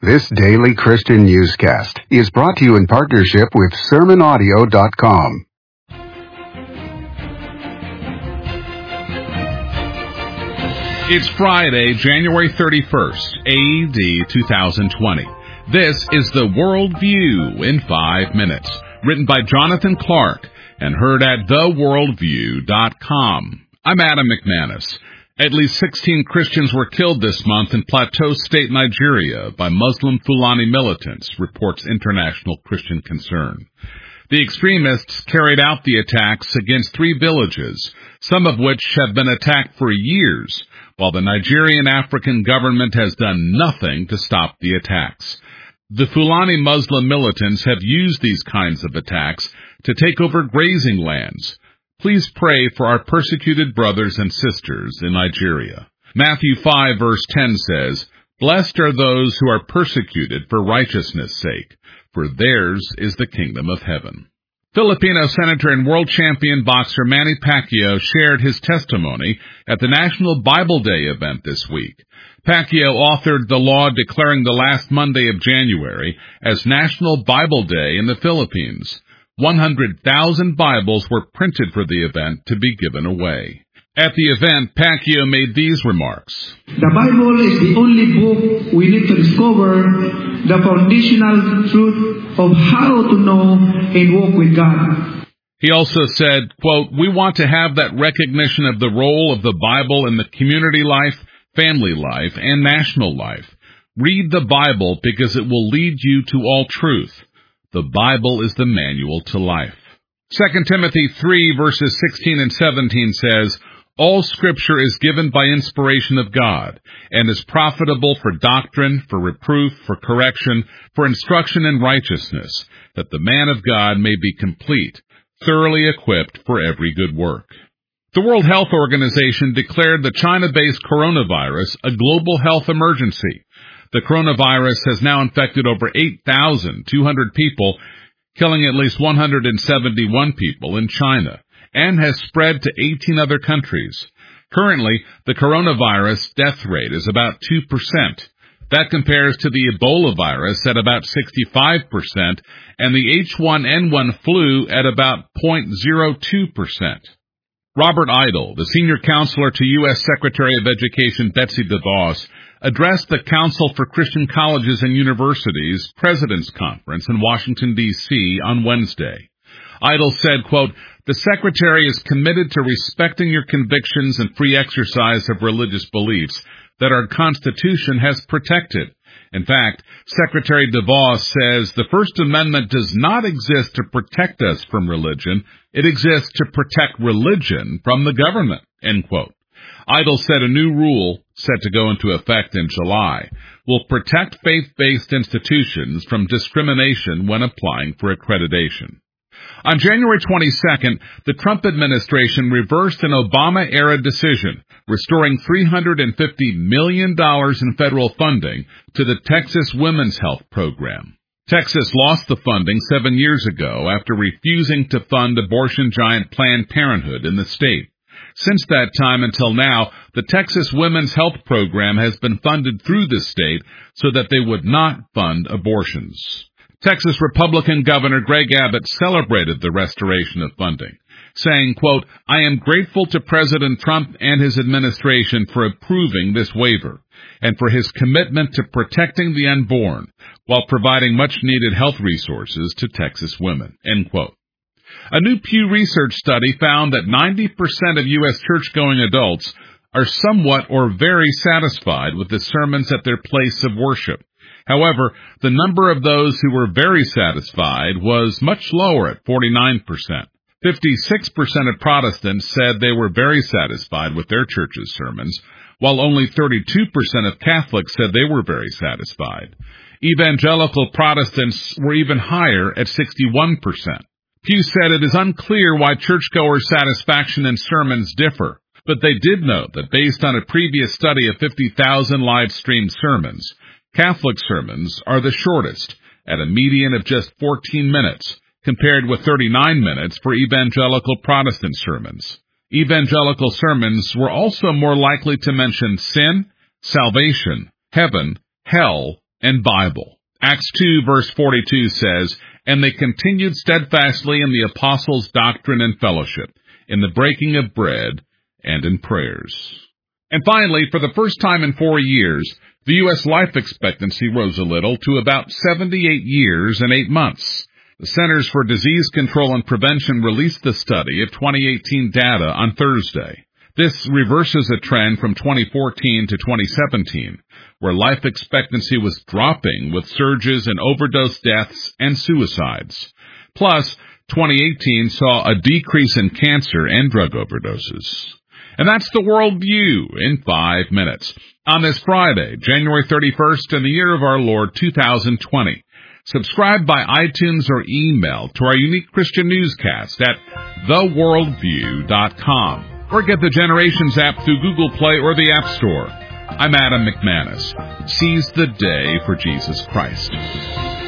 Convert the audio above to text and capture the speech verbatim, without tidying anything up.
This daily Christian newscast is brought to you in partnership with sermon audio dot com. It's Friday, January thirty-first, A D two thousand twenty. This is the World View in five minutes, written by Jonathan Clark and heard at the world view dot com. I'm Adam McManus. At least sixteen Christians were killed this month in Plateau State, Nigeria, by Muslim Fulani militants, reports International Christian Concern. The extremists carried out the attacks against three villages, some of which have been attacked for years, while the Nigerian African government has done nothing to stop the attacks. The Fulani Muslim militants have used these kinds of attacks to take over grazing lands. Please pray for our persecuted brothers and sisters in Nigeria. Matthew five verse ten says, "Blessed are those who are persecuted for righteousness' sake, for theirs is the kingdom of heaven." Filipino senator and world champion boxer Manny Pacquiao shared his testimony at the National Bible Day event this week. Pacquiao authored the law declaring the last Monday of January as National Bible Day in the Philippines. one hundred thousand Bibles were printed for the event to be given away. At the event, Pacquiao made these remarks. The Bible is the only book we need to discover the foundational truth of how to know and walk with God. He also said, quote, "We want to have that recognition of the role of the Bible in the community life, family life, and national life. Read the Bible because it will lead you to all truth. The Bible is the manual to life." Second Timothy three verses sixteen and seventeen says, "All Scripture is given by inspiration of God, and is profitable for doctrine, for reproof, for correction, for instruction in righteousness, that the man of God may be complete, thoroughly equipped for every good work." The World Health Organization declared the China-based coronavirus a global health emergency. The coronavirus has now infected over eight thousand two hundred people, killing at least one hundred seventy-one people in China, and has spread to eighteen other countries. Currently, the coronavirus death rate is about two percent. That compares to the Ebola virus at about sixty-five percent and the H one N one flu at about zero point zero two percent. Robert Idle, the senior counselor to U S Secretary of Education Betsy DeVos, addressed the Council for Christian Colleges and Universities President's Conference in Washington, D C on Wednesday. Idle said, quote, "The Secretary is committed to respecting your convictions and free exercise of religious beliefs that our Constitution has protected. In fact, Secretary DeVos says the First Amendment does not exist to protect us from religion. It exists to protect religion from the government," end quote. Idle said a new rule, set to go into effect in July, will protect faith-based institutions from discrimination when applying for accreditation. On January twenty-second, the Trump administration reversed an Obama-era decision, restoring three hundred fifty million dollars in federal funding to the Texas Women's Health Program. Texas lost the funding seven years ago after refusing to fund abortion giant Planned Parenthood in the state. Since that time until now, the Texas Women's Health Program has been funded through the state so that they would not fund abortions. Texas Republican Governor Greg Abbott celebrated the restoration of funding, saying, quote, "I am grateful to President Trump and his administration for approving this waiver and for his commitment to protecting the unborn while providing much-needed health resources to Texas women," end quote. A new Pew Research study found that ninety percent of U S church-going adults are somewhat or very satisfied with the sermons at their place of worship. However, the number of those who were very satisfied was much lower at forty-nine percent. fifty-six percent of Protestants said they were very satisfied with their church's sermons, while only thirty-two percent of Catholics said they were very satisfied. Evangelical Protestants were even higher at sixty-one percent. Pew said it is unclear why churchgoers' satisfaction in sermons differ, but they did note that based on a previous study of fifty thousand live-streamed sermons, Catholic sermons are the shortest, at a median of just fourteen minutes, compared with thirty-nine minutes for evangelical Protestant sermons. Evangelical sermons were also more likely to mention sin, salvation, heaven, hell, and Bible. Acts two verse forty-two says, "And they continued steadfastly in the apostles' doctrine and fellowship, in the breaking of bread, and in prayers." And finally, for the first time in four years, the U S life expectancy rose a little to about seventy-eight years and eight months. The Centers for Disease Control and Prevention released the study of twenty eighteen data on Thursday. This reverses a trend from twenty fourteen to twenty seventeen, where life expectancy was dropping with surges in overdose deaths and suicides. Plus, twenty eighteen saw a decrease in cancer and drug overdoses. And that's the World View in five minutes. On this Friday, January thirty-first, in the year of our Lord two thousand twenty. Subscribe by iTunes or email to our unique Christian newscast at the worldview dot com. Or get the Generations app through Google Play or the App Store. I'm Adam McManus. Seize the day for Jesus Christ.